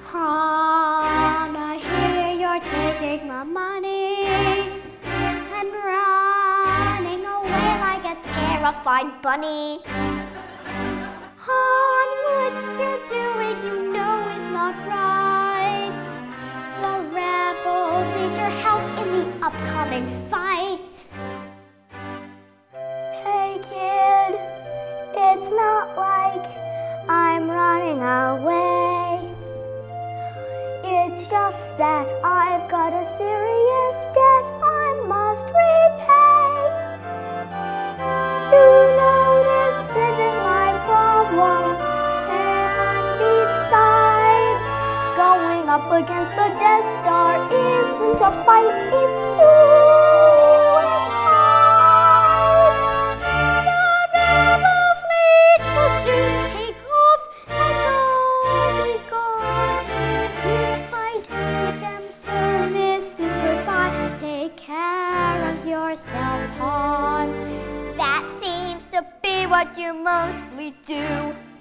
Han, I hear you're taking my money and running away like a terrified bunny. Han, what you're doing you know is not right. The rebels need your help in the upcoming fight. Hey kid, it's not like I'm running away. It's just that I've got a serious debt I must repay. You know this isn't my problem, and besides, going up against the Death Star isn't a fight, it's suicide. The rebel fleet will soon take off, and I'll be gone to fight with them. So this is goodbye. Take care of yourself, Han. That seems to be what you mostly do.